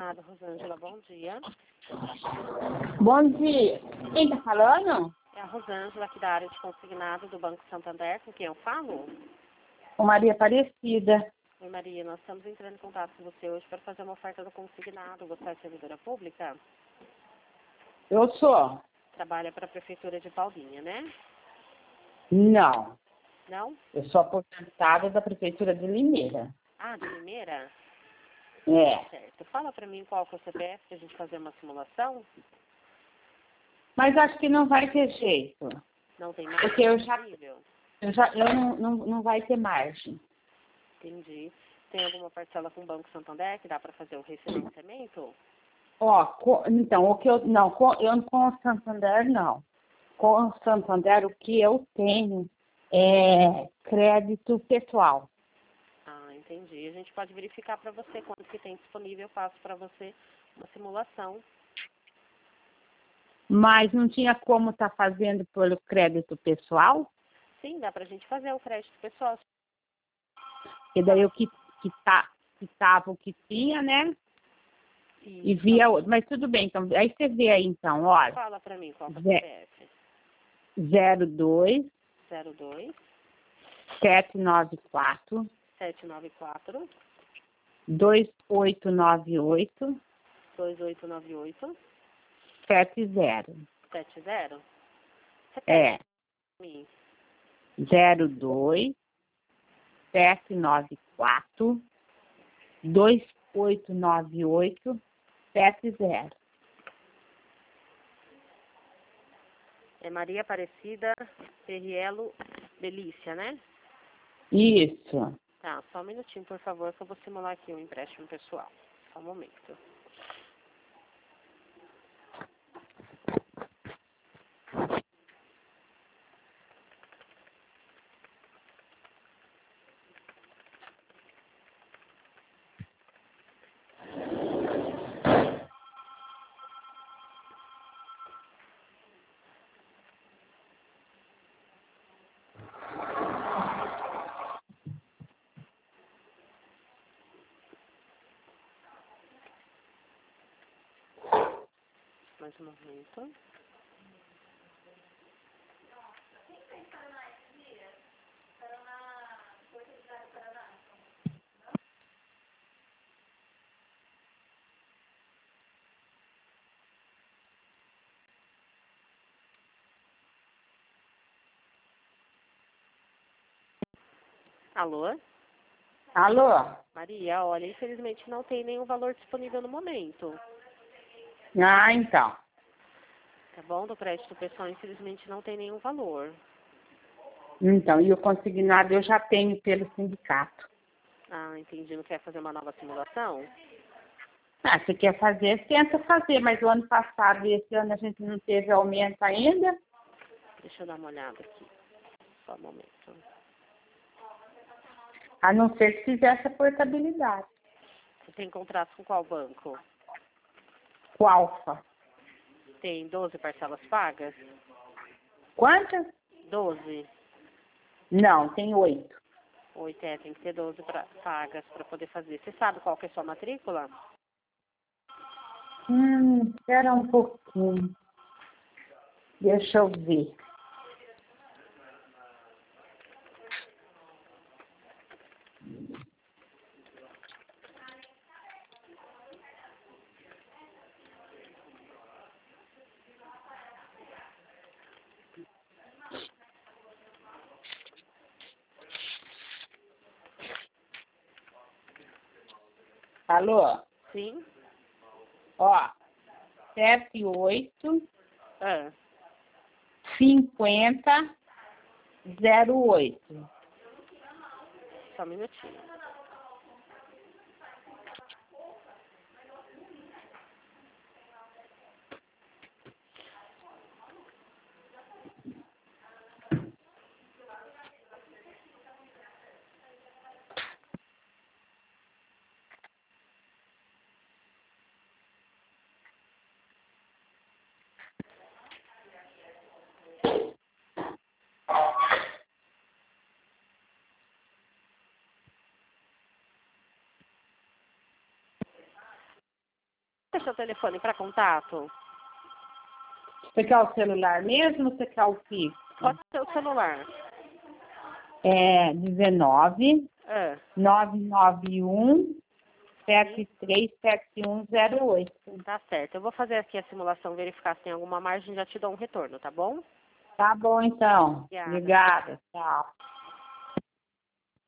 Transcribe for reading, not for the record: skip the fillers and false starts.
Consignado, Rosângela, bom dia. Bom dia. Quem tá falando? É a Rosângela aqui da área de consignado do Banco Santander, com quem eu falo? Com Maria Aparecida. Oi, Maria, nós estamos entrando em contato com você hoje para fazer uma oferta do consignado. Você é servidora pública? Eu sou. Trabalha para a Prefeitura de Paulínia, né? Não. Não? Eu sou aposentada da Prefeitura de Limeira. Ah, de Limeira? É. Certo. Fala para mim qual que é o CPF para a gente fazer uma simulação. Mas acho que não vai ter jeito. Não tem mais Porque eu disponível? não vai ter margem. Entendi. Tem alguma parcela com o Banco Santander que dá para fazer o refinanciamento? Então, eu com o Santander não. Com o Santander, o que eu tenho é crédito pessoal. Ah, entendi. A gente pode verificar para você quanto que tem disponível. Eu faço para você uma simulação. Mas não tinha como estar fazendo pelo crédito pessoal? Sim, dá para a gente fazer o crédito pessoal. E daí o quitava o que tinha, né? E Isso. via outro. Mas tudo bem, então. Aí você vê aí, então, olha. Fala para mim qual que é o CPF. 02 02 794 794 2898 2898 70. 70. É. Repete para mim. 02 794 2898 70. É Maria Aparecida Ferrielo Delícia, né? Isso. Tá, só um minutinho, por favor, que eu vou simular aqui um empréstimo pessoal. Só um momento. Mais um momento. Alô? Alô? Maria, olha, infelizmente não tem nenhum valor disponível no momento. Ah, então. Tá bom? Do crédito pessoal, infelizmente não tem nenhum valor. Então, e o consignado eu já tenho pelo sindicato. Ah, entendi. Não quer fazer uma nova simulação? Ah, se quer fazer, tenta fazer, mas o ano passado e esse ano a gente não teve aumento ainda. Deixa eu dar uma olhada aqui. Só um momento. A não ser que fizesse a portabilidade. Você tem contrato com qual banco? O Alfa. Tem 12 parcelas pagas? Quantas? 12? Não, tem 8. 8 tem que ter 12 pagas para poder fazer. Você sabe qual que é a sua matrícula? Espera um pouquinho. Deixa eu ver. Alô? Sim? Ó, 78 Ah, 50 08. só um minutinho. Qual é o seu telefone para contato? Você quer o celular mesmo ou você quer o fixo? Pode ser o celular. É 19 991 737108. Tá certo. Eu vou fazer aqui a simulação, verificar se tem alguma margem, já te dou um retorno, tá bom? Tá bom, então. Obrigada. Obrigada. Tchau.